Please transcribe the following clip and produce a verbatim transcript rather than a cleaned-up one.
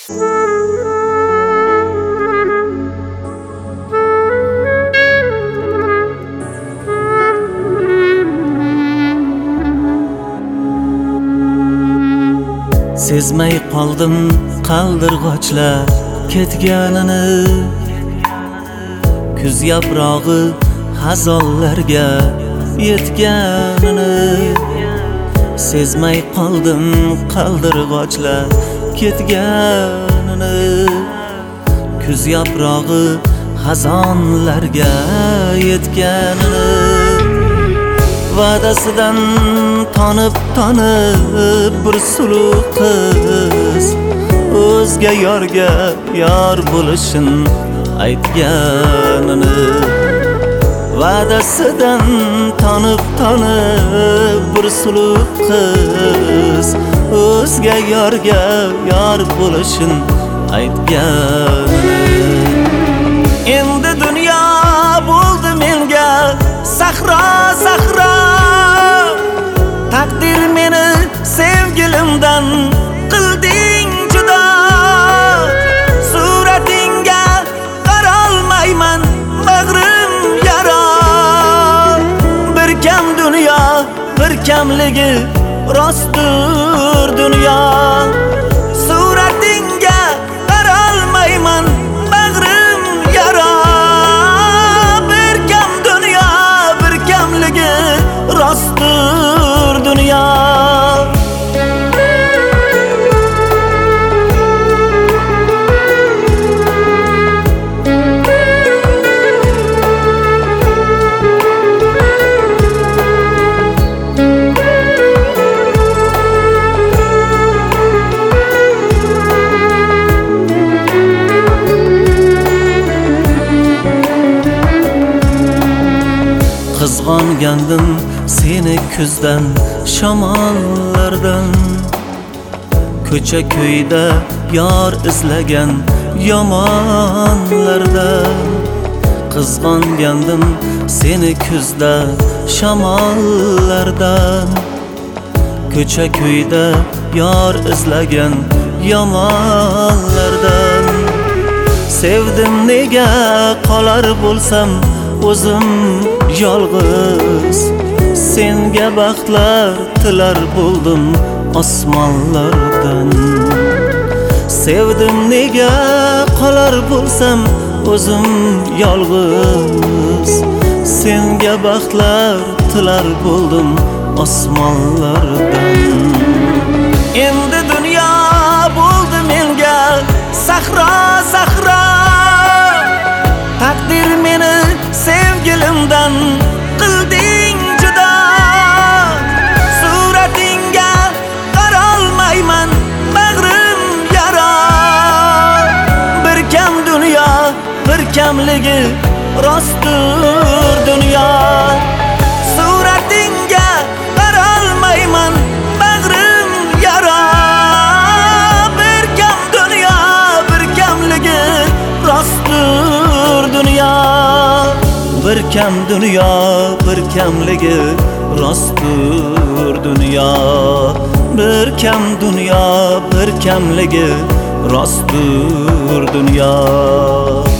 Sezmay qoldim qaldirg'ochlar ketganini, kuz yaprog'i xazonlarga yetganini. Sezmay qoldim qaldirg'ochlar ketganini, kuz yaprog'i xazonlarga yetganini. Va'dasidan tonib tonib bir suluv qiz o'zga yorga yor bo'lishin aytganini. Va'dasidan tonib tonib bir suluv qiz o'zga yorga yor bo'lishin aytganini. Endi dunyo bo'ldi menga sahro sahro, taqdir meni sevgilimdan qilding judo. Suratingga qarolmayman, bag'rim yaro. Bir kam dunyo, bir kamligi rostdir dunyo. Suratingga qarolmayman, bag'rim yaro. Bir kam dunyo, bir kamligi rostdir dunyo. Qizg'ongandim seni kuzdan, shamollardan, ko'cha ko'yda yor izlagan yomonlardan. Qizg'ongandim seni kuzda, shamollardan, ko'cha ko'yda yor izlagan yomonlardan. Sevdim nega qolar bo'lsam o'zim yolg'iz, senga baxtlar tilar bo'ldim osmonlardan. Sevdim nega qolar bo'lsam o'zim yolg'iz, senga baxtlar tilar bo'ldim osmonlardan. Endi dunyo bo'ldi menga sahro sahro, taqdir meni sevgilimdan qilding judo. Suratingga qarolmayman, bag'rim yaro. Bir kam dunyo, bir kamligi rostdir dunyo. Suratingga qarolmayman, bag'rim yaro. Bir kam dunyo, bir kamligi rostdir dunyo. Bir kam dunyo, bir kamligi rostdir dunyo. Bir kam dunyo, bir kamligi rostdir dunyo.